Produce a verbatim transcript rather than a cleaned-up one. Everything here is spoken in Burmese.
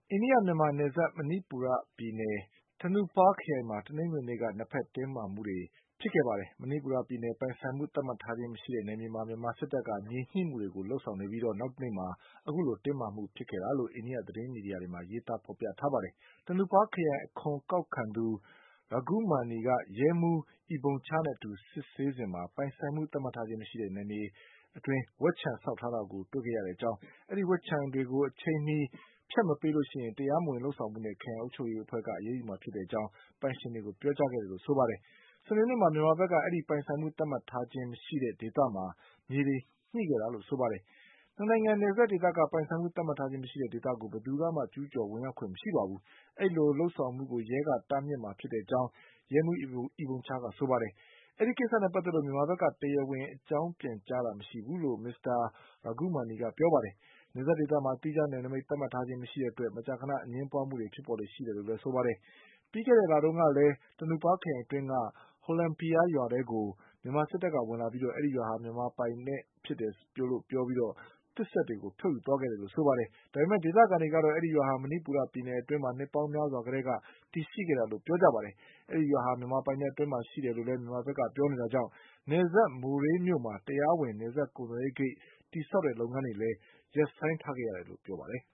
အိန္ဒိယ-မြန်မာနယ်စပ် မဏိပူရပြည်နယ် Tengnoupal ခရိုင်မှာ တနင်္ဂနွေနေ့က နှစ်ဘက်တင်းမာမှုတွေဖြစ်ခဲ့ပါတယ်။ မဏိပူရပြည်နယ် ပိုင်ဆိုင်မှုသတ်မှတ်ထားခြင်းမရှိတဲ့နယ်မြေမှာ မြန်မာစစ်တပ်က မြေညှိမှုတွေလုပ်ဆောင်နေပြီး နောက်တနေ့မှာ အခုလိုတင်းမာမှုဖြစ်ခဲ့တာလို့ အိန္ဒိယသတင်းမီဒီယာတွေမှာ ရေးသားဖေါ်ပြထားပါတယ်။ Tengnoupal ခရိုင် အခွန်ကောက်ခံသူ Raghumani က ရဲမှူး Ibomcha နဲ့အတူစစ်ဆေးစဉ်မှာ ပိုင်ဆိုင်မှုသတ်မှတ်ထားခြင်းမရှိတဲ့နယ်မြေအတွင်း ဝက်ခြံဆောက်ထားတာကိုတွေ့ခဲ့ရကြောင်း၊ အဲဒီဝက်ခြံတွေကို အချိန်မီဖျက်မပေးရင် တရားမဝင်လုပ်ဆောင်မှုနဲ့ ခရိုင်အုပ်ချုပ်ရေးအဖွဲ့က အရေးယူမှာဖြစ်ကြောင်း ပိုင်ရှင်တွေကိုပြောကြားခဲ့တယ်လို့ဆိုပါတယ်။ စနေနေ့မှာ မြန်မာဘက်က အဲဒီပိုင်ဆိုင်မှုသတ်မှတ်ထားခြင်းမရှိတဲ့ဒေသမှာ မြေတွေညှိခဲ့တာလို့ဆိုပါတယ်။ နှစ်နိုင်ငံနယ်စပ်ဒေသက ပိုင်ဆိုင်မှုသတ်မှတ်ထားခြင်းမရှိတဲ့ဒေသကို ဘယ်သူကမှ ကျူးကျော်ဝင်ရောက်ခွင့်မရှိပါဘူး။ အဲဒီလိုလုပ်ဆောင်မှုကို ရဲကတားမြစ်မှာဖြစ်ကြောင်း ရဲမှူး Ibomcha ကဆိုပါတယ်။ အဲဒီကိစ္စနဲ့ပတ်သက်လို့ မြန်မာဘက်က တရားဝင်အကြောင်းပြန်ကြားတာမရှိဘူးလို့ မစ္စတာ Raghumani ကပြောပါတယ်။ နယ်စပ်ဒေသမှာ သီးခြားနယ်နိမိတ်သတ်မှတ်ထားခြင်းမရှိတဲ့အတွက် မကြာခဏအငြင်းပွါးမှုတွေဖြစ်ပေါ်လေ့ရှိတယ်လို့လည်းဆိုပါတယ်။ ပြီးခဲ့တဲ့လတုန်းကလည်း Tengnoupal ခရိုင်အတွင်းက Hollenphai ရွာထဲကို မြန်မာစစ်တပ်ကဝင်လာပြီး အဲဒီရွာဟာ မြန်မာပိုင်ဖြစ်တယ်လို့ပြောပြီး သစ်စက်တွေကို ဖြုတ်ယူသွားခဲ့တယ်လို့ဆိုပါတယ်။ ဒါပေမဲ့ ဒေသခံတွေကတော့ အဲဒီရွာဟာ မဏိပူရပြည်နယ်အတွင်းမှာ နှစ်ပေါင်းများစွာကတည်းက တည်ရှိခဲ့တာလို့ပြောကြပါတယ်။ အဲဒီရွာဟာ မြန်မာပိုင်နက်အတွင်းမှာရှိတယ်လို့လည်း မြန်မာဘက်ကပြောနေတာကြောင့် နယ်စပ် မိုရေးမြို့မှာ တရားဝင်နယ်စပ်ကုန်သွယ်ရေးဂိတ်တည်ဆောက်တဲ့လုပ်ငန်းတွေလည်း ရပ်ဆိုင်းထားခဲ့ရတယ်လို့ပြောပါတယ်။